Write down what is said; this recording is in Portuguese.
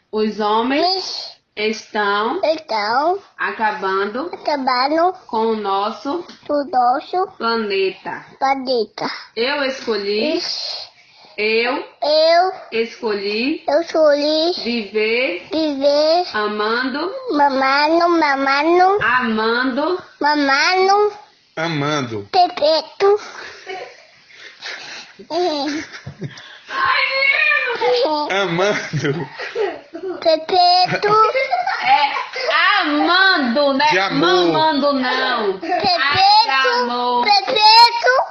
Os homens estão acabando com o nosso planeta. Eu escolhi viver amando Pepeto. Amando. Pepeto. Amando, né? De amor. Mamando não. Pepeto. Amor. Pepeto.